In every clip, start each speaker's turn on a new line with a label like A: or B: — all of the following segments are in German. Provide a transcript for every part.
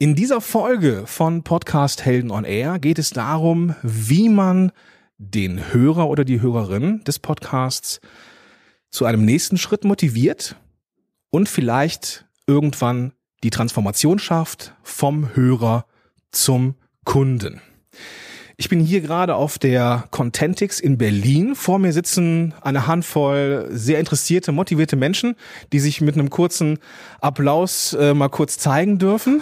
A: In dieser Folge von Podcast Helden on Air geht es darum, wie man den Hörer oder die Hörerin des Podcasts zu einem nächsten Schritt motiviert und vielleicht irgendwann die Transformation schafft vom Hörer zum Kunden. Ich bin hier gerade auf der Contentix in Berlin. Vor mir sitzen eine Handvoll sehr interessierte, motivierte Menschen, die sich mit einem kurzen Applaus mal kurz zeigen dürfen.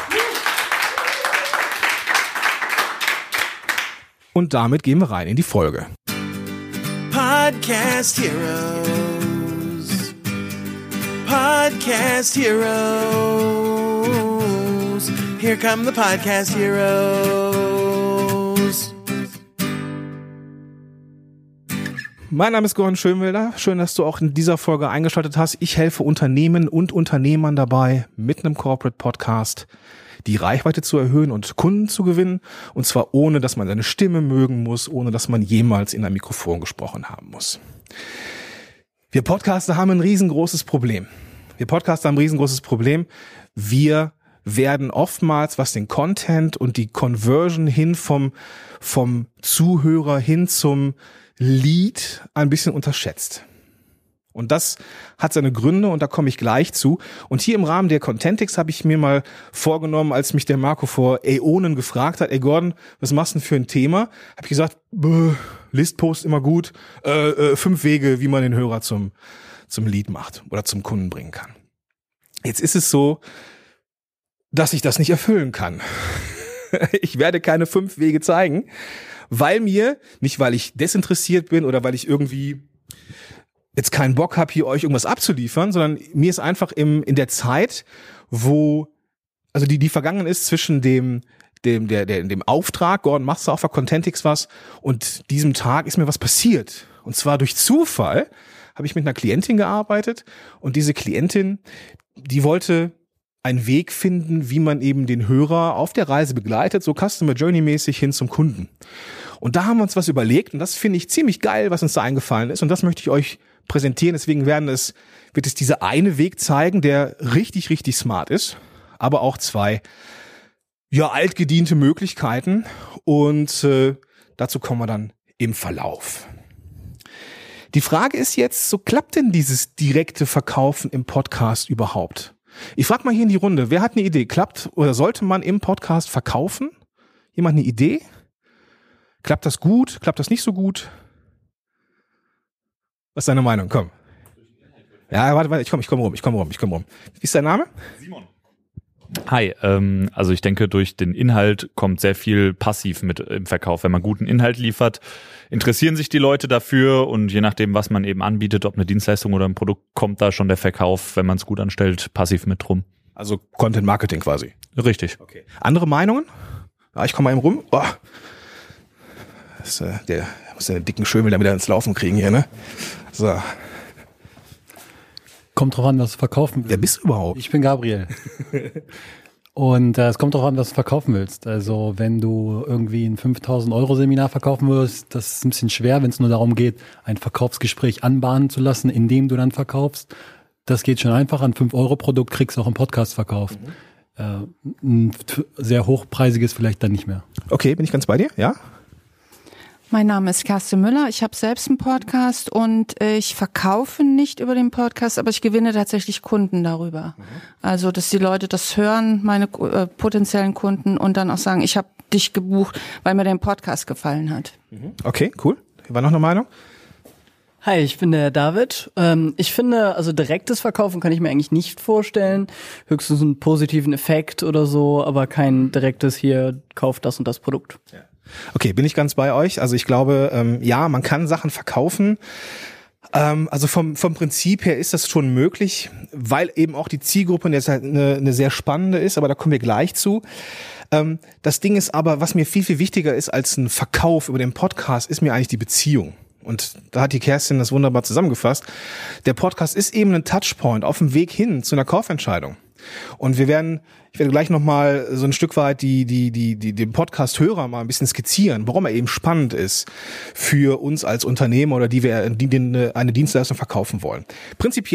A: Und damit gehen wir rein in die Folge.
B: Podcast Heroes. Podcast Heroes. Here come the Podcast Heroes.
A: Mein Name ist Gordon Schönwelder. Schön, dass du auch in dieser Folge eingeschaltet hast. Ich helfe Unternehmen und Unternehmern dabei, mit einem Corporate Podcast die Reichweite zu erhöhen und Kunden zu gewinnen. Und zwar ohne, dass man seine Stimme mögen muss, ohne dass man jemals in ein Mikrofon gesprochen haben muss. Wir Podcaster haben ein riesengroßes Problem. Wir werden oftmals, was den Content und die Conversion hin vom Zuhörer hin zum Lead ein bisschen unterschätzt. Und das hat seine Gründe und da komme ich gleich zu. Und hier im Rahmen der Contentix habe ich mir mal vorgenommen, als mich der Marco vor Äonen gefragt hat, ey Gordon, was machst du denn für ein Thema? Habe ich gesagt, Listpost immer gut, 5 Wege, wie man den Hörer zum Lead macht oder zum Kunden bringen kann. Jetzt ist es so, dass ich das nicht erfüllen kann. Ich werde keine 5 Wege zeigen, nicht weil ich desinteressiert bin oder weil ich irgendwie jetzt keinen Bock habe, hier euch irgendwas abzuliefern, sondern mir ist einfach in der Zeit, die vergangen ist zwischen dem Auftrag, Gordon, machst du auf der Contentix was, und diesem Tag ist mir was passiert. Und zwar durch Zufall habe ich mit einer Klientin gearbeitet und diese Klientin, die wollte einen Weg finden, wie man eben den Hörer auf der Reise begleitet, so Customer Journey mäßig hin zum Kunden. Und da haben wir uns was überlegt und das finde ich ziemlich geil, was uns da eingefallen ist, und das möchte ich euch präsentieren. Deswegen wird es dieser eine Weg zeigen, der richtig, richtig smart ist, aber auch 2 altgediente Möglichkeiten, und dazu kommen wir dann im Verlauf. Die Frage ist jetzt, so klappt denn dieses direkte Verkaufen im Podcast überhaupt? Ich frage mal hier in die Runde, wer hat eine Idee? Klappt oder sollte man im Podcast verkaufen? Jemand eine Idee? Klappt das gut? Klappt das nicht so gut? Was ist deine Meinung? Komm. Ja, warte, ich komm rum. Wie ist dein Name?
C: Simon. Hi, also ich denke, durch den Inhalt kommt sehr viel passiv mit im Verkauf. Wenn man guten Inhalt liefert, interessieren sich die Leute dafür, und je nachdem, was man eben anbietet, ob eine Dienstleistung oder ein Produkt, kommt da schon der Verkauf, wenn man es gut anstellt, passiv mit rum.
A: Also Content Marketing quasi.
C: Richtig.
A: Okay. Andere Meinungen? Ja, ich komme mal eben rum. Oh. Der muss den dicken Schömel wieder ins Laufen kriegen hier, ne? So.
D: Kommt drauf an, was du verkaufen willst.
A: Wer bist du überhaupt?
D: Ich bin Gabriel. Und es kommt drauf an, was du verkaufen willst. Also wenn du irgendwie ein 5.000 € Seminar verkaufen willst, das ist ein bisschen schwer, wenn es nur darum geht, ein Verkaufsgespräch anbahnen zu lassen, indem du dann verkaufst. Das geht schon einfach. Ein 5 € Produkt kriegst du auch im Podcast verkauft. Ein sehr hochpreisiges vielleicht dann nicht mehr.
A: Okay, bin ich ganz bei dir? Ja?
E: Mein Name ist Kerstin Müller. Ich habe selbst einen Podcast und ich verkaufe nicht über den Podcast, aber ich gewinne tatsächlich Kunden darüber. Also, dass die Leute das hören, meine potenziellen Kunden, und dann auch sagen, ich habe dich gebucht, weil mir dein Podcast gefallen hat.
A: Okay, cool. War noch eine Meinung?
F: Hi, ich bin der David. Ich finde, also direktes Verkaufen kann ich mir eigentlich nicht vorstellen. Höchstens einen positiven Effekt oder so, aber kein direktes hier, kauft das und das Produkt.
A: Ja. Okay, bin ich ganz bei euch. Also ich glaube, man kann Sachen verkaufen. Also vom Prinzip her ist das schon möglich, weil eben auch die Zielgruppe jetzt halt eine sehr spannende ist, aber da kommen wir gleich zu. Das Ding ist aber, was mir viel, viel wichtiger ist als ein Verkauf über den Podcast, ist mir eigentlich die Beziehung. Und da hat die Kerstin das wunderbar zusammengefasst. Der Podcast ist eben ein Touchpoint auf dem Weg hin zu einer Kaufentscheidung. Und ich werde gleich nochmal so ein Stück weit den Podcast-Hörer mal ein bisschen skizzieren, warum er eben spannend ist für uns als Unternehmer oder die eine Dienstleistung verkaufen wollen. Prinzipiell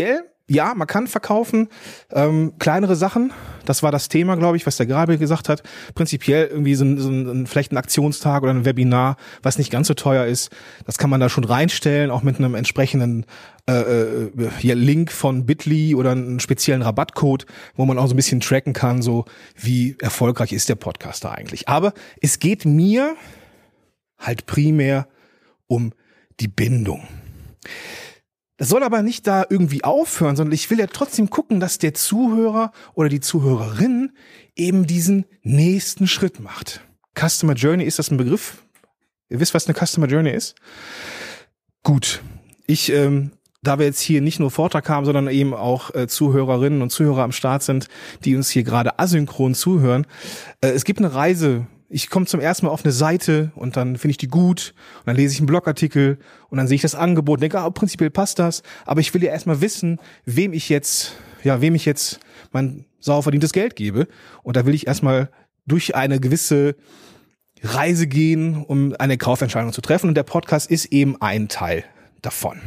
A: ja, man kann verkaufen, kleinere Sachen. Das war das Thema, glaube ich, was der Gabriel gesagt hat. Prinzipiell irgendwie vielleicht ein Aktionstag oder ein Webinar, was nicht ganz so teuer ist. Das kann man da schon reinstellen, auch mit einem entsprechenden Link von Bitly oder einen speziellen Rabattcode, wo man auch so ein bisschen tracken kann, so wie erfolgreich ist der Podcaster eigentlich. Aber es geht mir halt primär um die Bindung. Das soll aber nicht da irgendwie aufhören, sondern ich will ja trotzdem gucken, dass der Zuhörer oder die Zuhörerin eben diesen nächsten Schritt macht. Customer Journey, ist das ein Begriff? Ihr wisst, was eine Customer Journey ist? Gut. Da wir jetzt hier nicht nur Vortrag haben, sondern eben auch Zuhörerinnen und Zuhörer am Start sind, die uns hier gerade asynchron zuhören. Es gibt eine Reise. Ich komme zum ersten Mal auf eine Seite und dann finde ich die gut und dann lese ich einen Blogartikel und dann sehe ich das Angebot und denke, prinzipiell passt das, aber ich will ja erstmal wissen, wem ich jetzt mein sauer verdientes Geld gebe, und da will ich erstmal durch eine gewisse Reise gehen, um eine Kaufentscheidung zu treffen, und der Podcast ist eben ein Teil davon.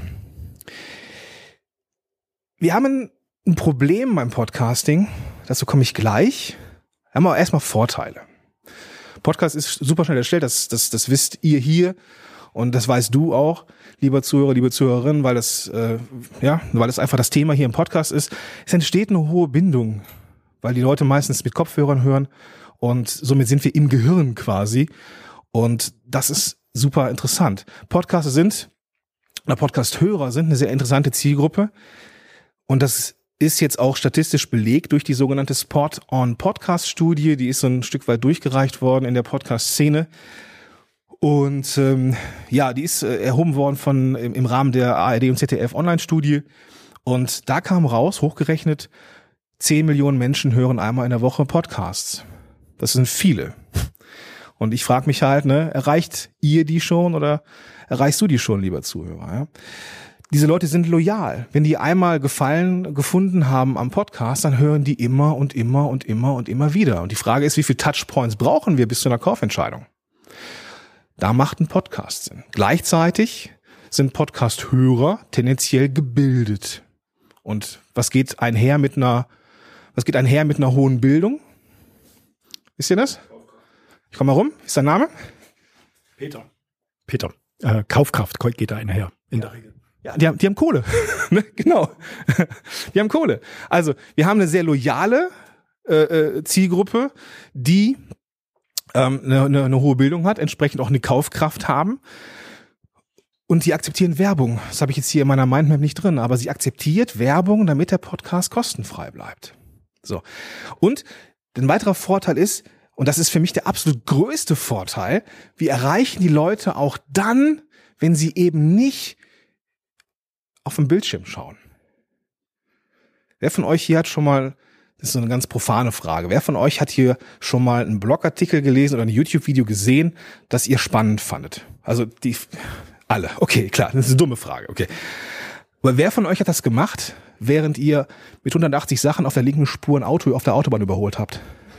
A: Wir haben ein Problem beim Podcasting, dazu komme ich gleich. Wir haben aber erstmal Vorteile. Podcast ist super schnell erstellt, das wisst ihr hier und das weißt du auch, lieber Zuhörer, liebe Zuhörerin, weil das einfach das Thema hier im Podcast ist. Es entsteht eine hohe Bindung, weil die Leute meistens mit Kopfhörern hören und somit sind wir im Gehirn quasi, und das ist super interessant. Podcasthörer sind eine sehr interessante Zielgruppe, und das ist jetzt auch statistisch belegt durch die sogenannte Spot-on-Podcast-Studie. Die ist so ein Stück weit durchgereicht worden in der Podcast-Szene. Und die ist erhoben worden im Rahmen der ARD und ZDF Online-Studie. Und da kam raus, hochgerechnet, 10 Millionen Menschen hören einmal in der Woche Podcasts. Das sind viele. Und ich frage mich halt, erreicht ihr die schon oder erreichst du die schon, lieber Zuhörer? Ja? Diese Leute sind loyal. Wenn die einmal Gefallen gefunden haben am Podcast, dann hören die immer und immer und immer und immer wieder. Und die Frage ist, wie viele Touchpoints brauchen wir bis zu einer Kaufentscheidung? Da macht ein Podcast Sinn. Gleichzeitig sind Podcast-Hörer tendenziell gebildet. Und was geht einher mit einer hohen Bildung? Wisst ihr das? Ich komme mal rum. Wie ist dein Name?
G: Peter. Kaufkraft geht da einher, in der Regel.
A: Ja, die haben Kohle. Genau. Die haben Kohle. Also, wir haben eine sehr loyale Zielgruppe, die eine hohe Bildung hat, entsprechend auch eine Kaufkraft haben. Und die akzeptieren Werbung. Das habe ich jetzt hier in meiner Mindmap nicht drin, aber sie akzeptiert Werbung, damit der Podcast kostenfrei bleibt. So. Und ein weiterer Vorteil ist, und das ist für mich der absolut größte Vorteil, wir erreichen die Leute auch dann, wenn sie eben nicht auf dem Bildschirm schauen. Wer von euch hier hat schon mal, das ist so eine ganz profane Frage, wer von euch hat hier schon mal einen Blogartikel gelesen oder ein YouTube-Video gesehen, das ihr spannend fandet? Also alle. Okay, klar, das ist eine dumme Frage, okay. Aber wer von euch hat das gemacht, während ihr mit 180 Sachen auf der linken Spur ein Auto auf der Autobahn überholt habt?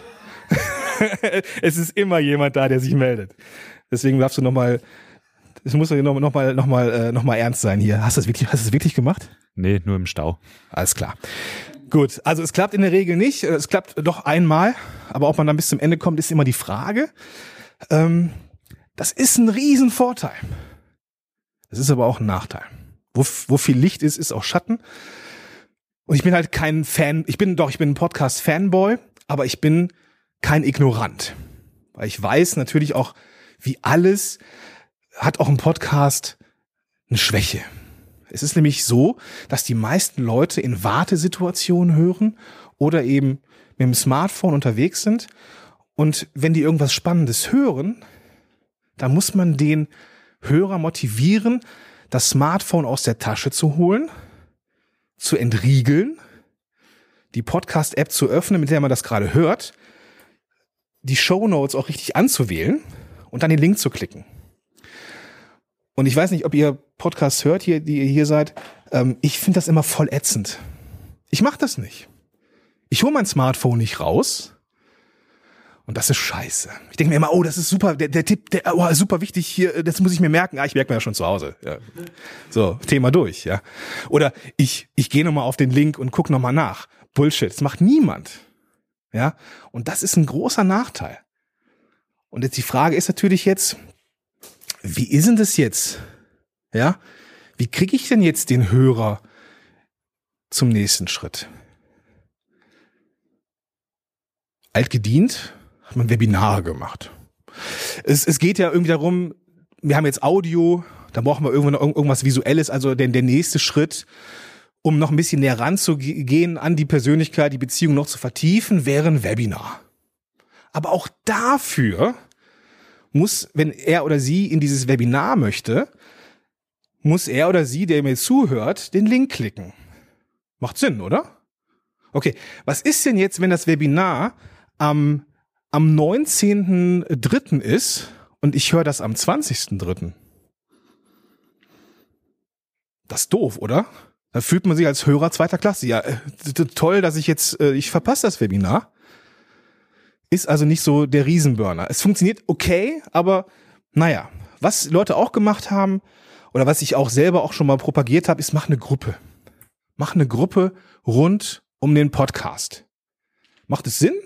A: Es ist immer jemand da, der sich meldet. Deswegen darfst du es muss noch mal ernst sein hier. Hast du es wirklich gemacht?
C: Nee, nur im Stau.
A: Alles klar. Gut, also es klappt in der Regel nicht. Es klappt doch einmal, aber ob man dann bis zum Ende kommt, ist immer die Frage. Das ist ein Riesenvorteil. Das ist aber auch ein Nachteil. Wo viel Licht ist auch Schatten. Und ich bin halt kein Fan. Ich bin ein Podcast-Fanboy, aber ich bin kein Ignorant. Weil ich weiß natürlich auch, wie alles hat auch ein Podcast eine Schwäche. Es ist nämlich so, dass die meisten Leute in Wartesituationen hören oder eben mit dem Smartphone unterwegs sind. Und wenn die irgendwas Spannendes hören, dann muss man den Hörer motivieren, das Smartphone aus der Tasche zu holen, zu entriegeln, die Podcast-App zu öffnen, mit der man das gerade hört, die Shownotes auch richtig anzuwählen und dann den Link zu klicken. Und ich weiß nicht, ob ihr Podcasts hört, die ihr hier seid. Ich finde das immer voll ätzend. Ich mache das nicht. Ich hole mein Smartphone nicht raus Und das ist scheiße. Ich denke mir immer, oh, das ist super, der Tipp, super wichtig hier, das muss ich mir merken. Ich merke mir ja schon zu Hause. Ja. So, Thema durch, ja. Oder ich gehe nochmal auf den Link und gucke nochmal nach. Bullshit, das macht niemand. Ja. Und das ist ein großer Nachteil. Und jetzt die Frage ist natürlich jetzt, wie ist denn das jetzt? Ja. Wie kriege ich denn jetzt den Hörer zum nächsten Schritt? Altgedient hat man Webinare gemacht. Es geht ja irgendwie darum, wir haben jetzt Audio, da brauchen wir irgendwas Visuelles, also der nächste Schritt, um noch ein bisschen näher ranzugehen an die Persönlichkeit, die Beziehung noch zu vertiefen, wäre ein Webinar. Aber auch dafür muss, wenn er oder sie in dieses Webinar möchte, muss er oder sie, der mir zuhört, den Link klicken. Macht Sinn, oder? Okay, was ist denn jetzt, wenn das Webinar am 19.03. ist und ich höre das am 20.03.? Das ist doof, oder? Da fühlt man sich als Hörer zweiter Klasse. Ja, toll, dass ich verpasse das Webinar. Ist also nicht so der Riesenburner. Es funktioniert okay, aber naja, was Leute auch gemacht haben oder was ich auch selber auch schon mal propagiert habe, ist, mach eine Gruppe. Mach eine Gruppe rund um den Podcast. Macht es Sinn?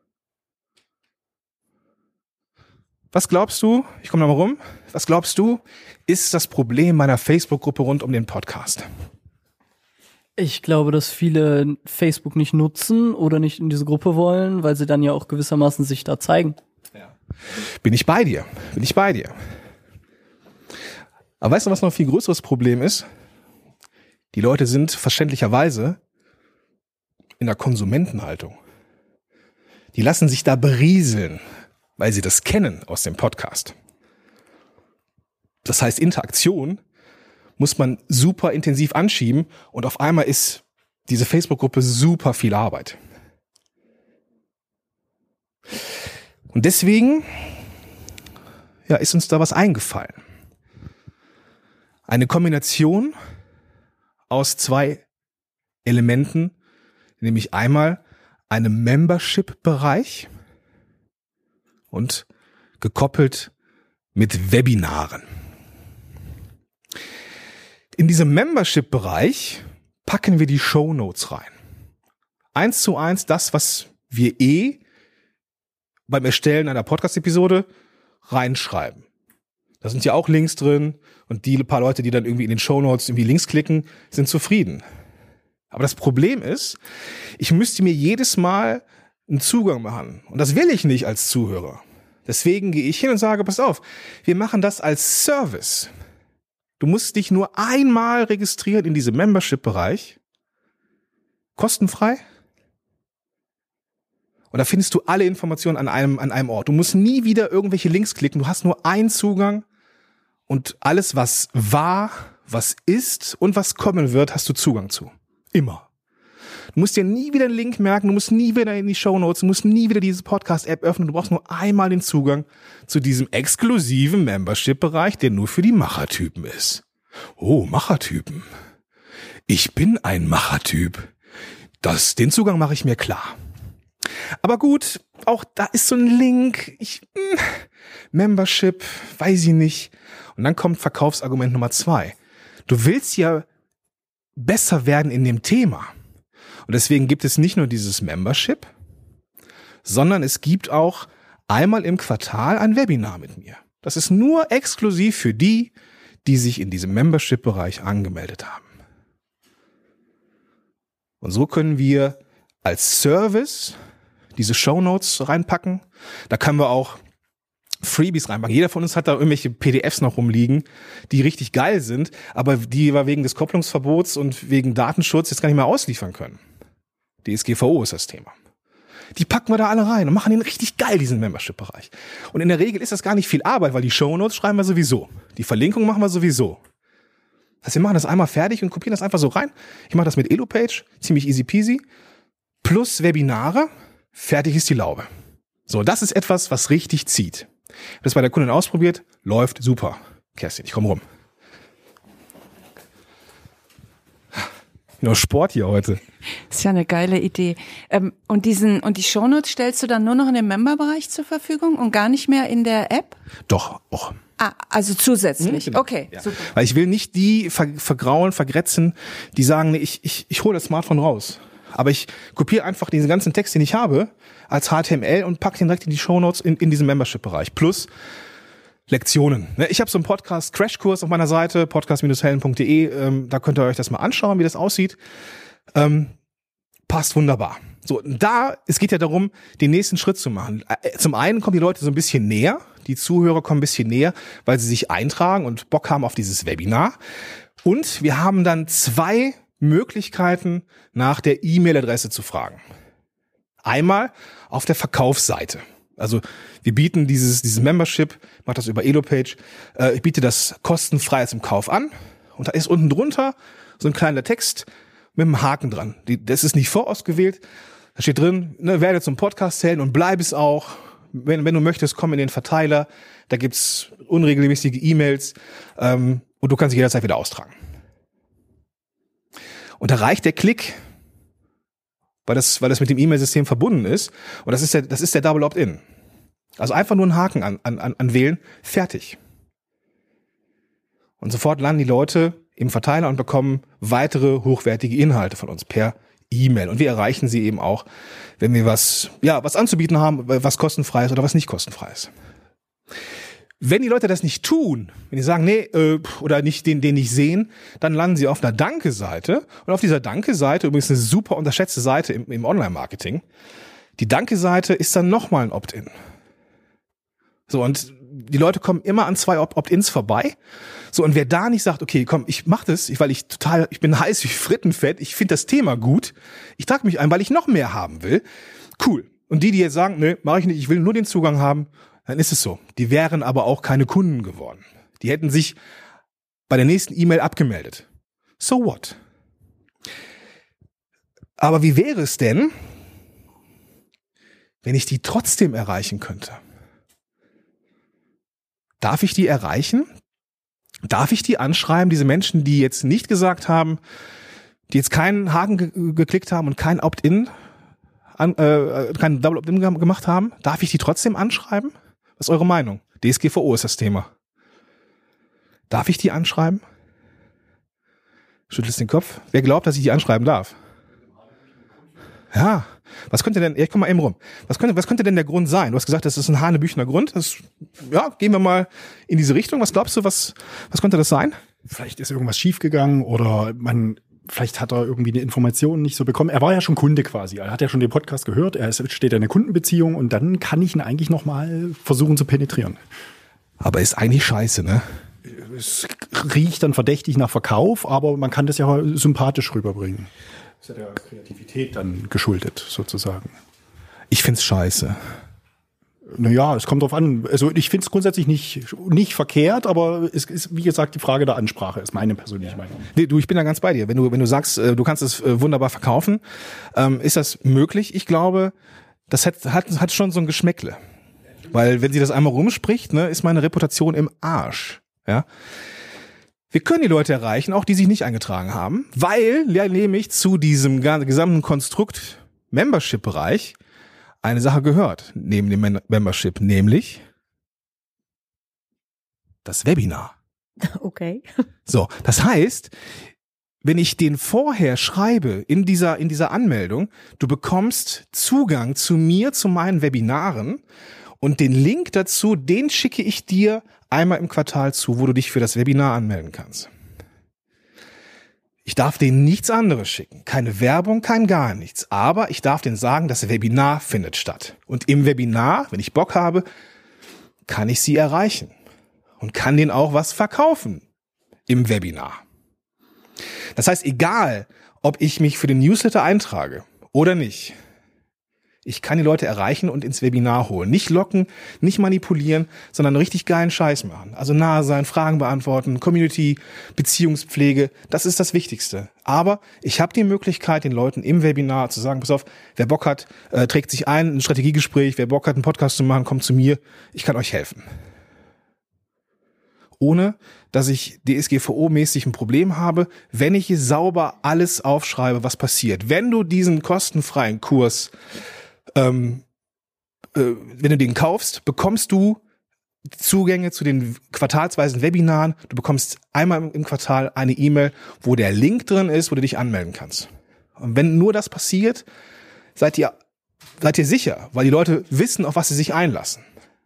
A: Was glaubst du? Ich komme nochmal rum. Was glaubst du, ist das Problem meiner Facebook-Gruppe rund um den Podcast?
F: Ich glaube, dass viele Facebook nicht nutzen oder nicht in diese Gruppe wollen, weil sie dann ja auch gewissermaßen sich da zeigen.
A: Ja. Bin ich bei dir. Aber weißt du, was noch ein viel größeres Problem ist? Die Leute sind verständlicherweise in der Konsumentenhaltung. Die lassen sich da berieseln, weil sie das kennen aus dem Podcast. Das heißt, Interaktion muss man super intensiv anschieben und auf einmal ist diese Facebook-Gruppe super viel Arbeit. Und deswegen, ja, ist uns da was eingefallen. Eine Kombination aus zwei Elementen, nämlich einmal einem Membership-Bereich und gekoppelt mit Webinaren. In diesem Membership-Bereich packen wir die Shownotes rein. 1:1 das, was wir beim Erstellen einer Podcast-Episode reinschreiben. Da sind ja auch Links drin und die paar Leute, die dann irgendwie in den Shownotes irgendwie Links klicken, sind zufrieden. Aber das Problem ist, ich müsste mir jedes Mal einen Zugang machen. Und das will ich nicht als Zuhörer. Deswegen gehe ich hin und sage, pass auf, wir machen das als Service. Du musst dich nur einmal registrieren in diesem Membership-Bereich. Kostenfrei. Und da findest du alle Informationen an einem Ort. Du musst nie wieder irgendwelche Links klicken. Du hast nur einen Zugang. Und alles, was war, was ist und was kommen wird, hast du Zugang zu. Immer. Du musst dir nie wieder einen Link merken, du musst nie wieder in die Shownotes, du musst nie wieder diese Podcast-App öffnen, du brauchst nur einmal den Zugang zu diesem exklusiven Membership-Bereich, der nur für die Machertypen ist. Oh, Machertypen. Ich bin ein Machertyp. Den Zugang mache ich mir klar. Aber gut, auch da ist so ein Link, Membership, weiß ich nicht. Und dann kommt Verkaufsargument Nummer 2. Du willst ja besser werden in dem Thema. Und deswegen gibt es nicht nur dieses Membership, sondern es gibt auch einmal im Quartal ein Webinar mit mir. Das ist nur exklusiv für die, die sich in diesem Membership-Bereich angemeldet haben. Und so können wir als Service diese Shownotes reinpacken. Da können wir auch Freebies reinpacken. Jeder von uns hat da irgendwelche PDFs noch rumliegen, die richtig geil sind, aber die wir wegen des Kopplungsverbots und wegen Datenschutz jetzt gar nicht mehr ausliefern können. DSGVO ist das Thema. Die packen wir da alle rein und machen den richtig geil, diesen Membership-Bereich. Und in der Regel ist das gar nicht viel Arbeit, weil die Shownotes schreiben wir sowieso. Die Verlinkung machen wir sowieso. Das heißt, wir machen das einmal fertig und kopieren das einfach so rein. Ich mache das mit Elopage, ziemlich easy peasy. Plus Webinare, fertig ist die Laube. So, das ist etwas, was richtig zieht. Ich habe das bei der Kundin ausprobiert, läuft super. Kerstin, ich komme rum. Nur Sport hier heute.
E: Das ist ja eine geile Idee. Und die Shownotes stellst du dann nur noch in dem Member-Bereich zur Verfügung und gar nicht mehr in der App?
A: Doch, auch.
E: Ah, also zusätzlich.
A: Genau.
E: Okay,
A: Ja.
E: super.
A: Weil ich will nicht die vergraulen, vergrätzen, die sagen, nee, ich hole das Smartphone raus. Aber ich kopiere einfach diesen ganzen Text, den ich habe, als HTML und packe den direkt in die Shownotes in diesem Membership-Bereich. Plus Lektionen. Ich habe so einen Podcast-Crashkurs auf meiner Seite, podcast-helden.de. Da könnt ihr euch das mal anschauen, wie das aussieht. Passt wunderbar. So, es geht ja darum, den nächsten Schritt zu machen. Zum einen kommen die Leute so ein bisschen näher, die Zuhörer kommen ein bisschen näher, weil sie sich eintragen und Bock haben auf dieses Webinar. Und wir haben dann 2 Möglichkeiten, nach der E-Mail-Adresse zu fragen. Einmal auf der Verkaufsseite. Also wir bieten dieses Membership, ich mache das über Elopage, ich biete das kostenfrei zum Kauf an und da ist unten drunter so ein kleiner Text mit einem Haken dran. Das ist nicht vorausgewählt, da steht drin, werde zum Podcast-Helden und bleib es auch. Wenn du möchtest, komm in den Verteiler, da gibt's unregelmäßige E-Mails und du kannst dich jederzeit wieder austragen. Und da reicht der Klick, weil das mit dem E-Mail-System verbunden ist. Und das ist der Double Opt-in. Also einfach nur einen Haken anwählen, fertig. Und sofort landen die Leute im Verteiler und bekommen weitere hochwertige Inhalte von uns per E-Mail. Und wir erreichen sie eben auch, wenn wir was anzubieten haben, was kostenfrei ist oder was nicht kostenfrei ist. Wenn die Leute das nicht tun, wenn die sagen, nee, oder nicht den nicht sehen, dann landen sie auf einer Danke-Seite. Und auf dieser Danke-Seite, übrigens eine super unterschätzte Seite im Online-Marketing, die Danke-Seite ist dann nochmal ein Opt-in. So, und die Leute kommen immer an 2 Opt-ins vorbei. So, und wer da nicht sagt, okay, komm, ich mach das, weil ich bin heiß wie Frittenfett, ich finde das Thema gut, ich trage mich ein, weil ich noch mehr haben will, cool. Und die jetzt sagen, nee, mache ich nicht, ich will nur den Zugang haben, dann ist es so. Die wären aber auch keine Kunden geworden. Die hätten sich bei der nächsten E-Mail abgemeldet. So what? Aber wie wäre es denn, wenn ich die trotzdem erreichen könnte? Darf ich die erreichen? Darf ich die anschreiben, diese Menschen, die jetzt nicht gesagt haben, die jetzt keinen Haken geklickt haben und kein Opt-in, kein Double Opt-in gemacht haben? Darf ich die trotzdem anschreiben? Was ist eure Meinung? DSGVO ist das Thema. Darf ich die anschreiben? Schüttelst den Kopf. Wer glaubt, dass ich die anschreiben darf? Ja. Was könnte denn, komm mal eben rum. Was könnte denn der Grund sein? Du hast gesagt, das ist ein hanebüchener Grund. Gehen wir mal in diese Richtung. Was glaubst du, was könnte das sein?
G: Vielleicht ist irgendwas schiefgegangen oder vielleicht hat er irgendwie eine Information nicht so bekommen. Er war ja schon Kunde quasi. Er hat ja schon den Podcast gehört. Steht in einer Kundenbeziehung und dann kann ich ihn eigentlich noch mal versuchen zu penetrieren.
A: Aber ist eigentlich scheiße, ne?
G: Es riecht dann verdächtig nach Verkauf, aber man kann das ja sympathisch rüberbringen. Das ist ja der Kreativität dann geschuldet, sozusagen.
A: Ich find's scheiße.
G: Naja, es kommt drauf an. Also ich finde es grundsätzlich nicht verkehrt, aber es ist, wie gesagt, die Frage der Ansprache, ist meine persönliche Meinung.
A: Nee, ich bin da ganz bei dir. Wenn du sagst, du kannst es wunderbar verkaufen, ist das möglich? Ich glaube, das hat schon so ein Geschmäckle. Weil wenn sie das einmal rumspricht, ne, ist meine Reputation im Arsch. Ja. Wir können die Leute erreichen, auch die sich nicht eingetragen haben, weil ja nämlich zu diesem gesamten Konstrukt Membership-Bereich eine Sache gehört, neben dem Membership, nämlich das Webinar.
H: Okay.
A: So, das heißt, wenn ich den vorher schreibe in dieser Anmeldung, du bekommst Zugang zu mir, zu meinen Webinaren und den Link dazu, den schicke ich dir einmal im Quartal zu, wo du dich für das Webinar anmelden kannst. Ich darf denen nichts anderes schicken. Keine Werbung, kein gar nichts. Aber ich darf denen sagen, das Webinar findet statt. Und im Webinar, wenn ich Bock habe, kann ich sie erreichen. Und kann denen auch was verkaufen im Webinar. Das heißt, egal, ob ich mich für den Newsletter eintrage oder nicht, ich kann die Leute erreichen und ins Webinar holen. Nicht locken, nicht manipulieren, sondern richtig geilen Scheiß machen. Also nahe sein, Fragen beantworten, Community, Beziehungspflege, das ist das Wichtigste. Aber ich habe die Möglichkeit, den Leuten im Webinar zu sagen, pass auf, wer Bock hat, trägt sich ein Strategiegespräch, wer Bock hat, einen Podcast zu machen, kommt zu mir, ich kann euch helfen. ohne dass ich DSGVO-mäßig ein Problem habe, wenn ich sauber alles aufschreibe, was passiert. Wenn du diesen kostenfreien Kurs, wenn du den kaufst, bekommst du Zugänge zu den quartalsweisen Webinaren. Du bekommst einmal im Quartal eine E-Mail, wo der Link drin ist, wo du dich anmelden kannst. Und wenn nur das passiert, seid ihr sicher, weil die Leute wissen, auf was sie sich einlassen.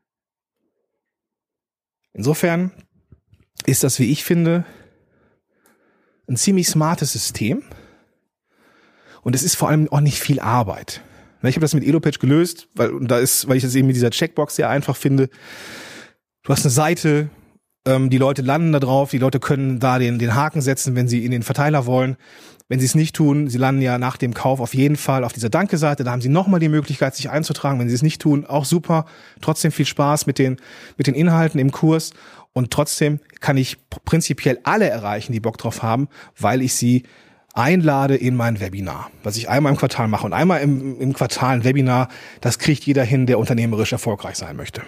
A: Insofern ist das, wie ich finde, ein ziemlich smartes System. Und es ist vor allem auch nicht viel Arbeit. Ich habe das mit Elopage gelöst, weil ich das eben mit dieser Checkbox sehr einfach finde. Du hast eine Seite, die Leute landen da drauf, die Leute können da den Haken setzen, wenn sie in den Verteiler wollen. Wenn sie es nicht tun, sie landen ja nach dem Kauf auf jeden Fall auf dieser Danke-Seite, da haben sie nochmal die Möglichkeit, sich einzutragen. Wenn sie es nicht tun, auch super. Trotzdem viel Spaß mit den Inhalten im Kurs. Und trotzdem kann ich prinzipiell alle erreichen, die Bock drauf haben, weil ich sie einlade in mein Webinar, was ich einmal im Quartal mache. Und einmal im Quartal ein Webinar, das kriegt jeder hin, der unternehmerisch erfolgreich sein möchte.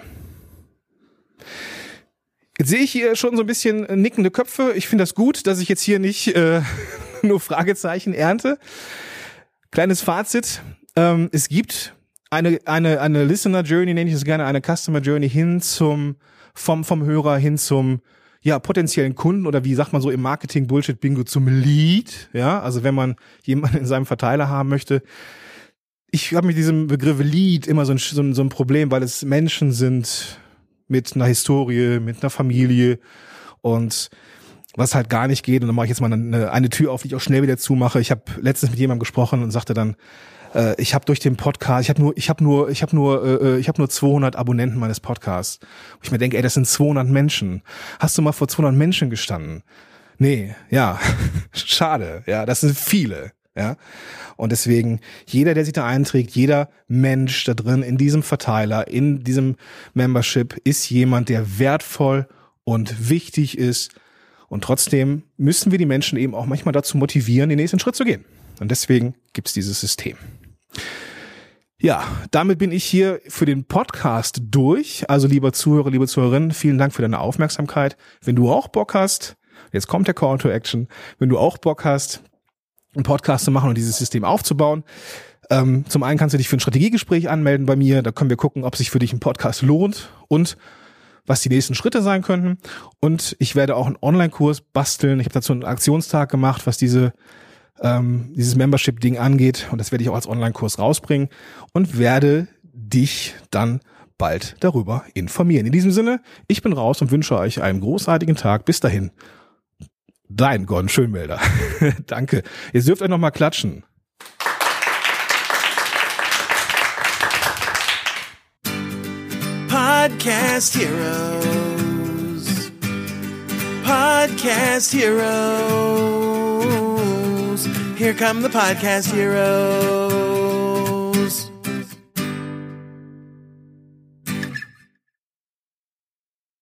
A: Jetzt sehe ich hier schon so ein bisschen nickende Köpfe. Ich finde das gut, dass ich jetzt hier nicht nur Fragezeichen ernte. Kleines Fazit. Es gibt eine Listener Journey, nenne ich es gerne, eine Customer Journey hin vom Hörer hin zum potenziellen Kunden oder wie sagt man so im Marketing Bullshit Bingo zum Lead. Ja, also wenn man jemanden in seinem Verteiler haben möchte. Ich habe mit diesem Begriff Lead immer so ein Problem, weil es Menschen sind mit einer Historie, mit einer Familie und was halt gar nicht geht. Und dann mache ich jetzt mal eine Tür auf, die ich auch schnell wieder zumache. Ich habe letztens mit jemandem gesprochen und sagte dann, ich habe durch den Podcast, ich habe nur 200 Abonnenten meines Podcasts. Und ich mir denke, das sind 200 Menschen. Hast du mal vor 200 Menschen gestanden? Nee, ja, schade. Ja, das sind viele. Ja, und deswegen jeder, der sich da einträgt, jeder Mensch da drin in diesem Verteiler, in diesem Membership ist jemand, der wertvoll und wichtig ist. Und trotzdem müssen wir die Menschen eben auch manchmal dazu motivieren, den nächsten Schritt zu gehen. Und deswegen gibt's dieses System. Ja, damit bin ich hier für den Podcast durch. Also lieber Zuhörer, liebe Zuhörerinnen, vielen Dank für deine Aufmerksamkeit. Wenn du auch Bock hast, jetzt kommt der Call to Action, wenn du auch Bock hast, einen Podcast zu machen und dieses System aufzubauen. Zum einen kannst du dich für ein Strategiegespräch anmelden bei mir. Da können wir gucken, ob sich für dich ein Podcast lohnt und was die nächsten Schritte sein könnten. Und ich werde auch einen Online-Kurs basteln. Ich habe dazu einen Aktionstag gemacht, was dieses Membership-Ding angeht. Und das werde ich auch als Online-Kurs rausbringen und werde dich dann bald darüber informieren. In diesem Sinne, ich bin raus und wünsche euch einen großartigen Tag. Bis dahin. Dein Gordon Schönwälder. Danke. Ihr dürft euch noch mal klatschen.
B: Podcast Heroes. Podcast Heroes. Here come the Podcast Heroes.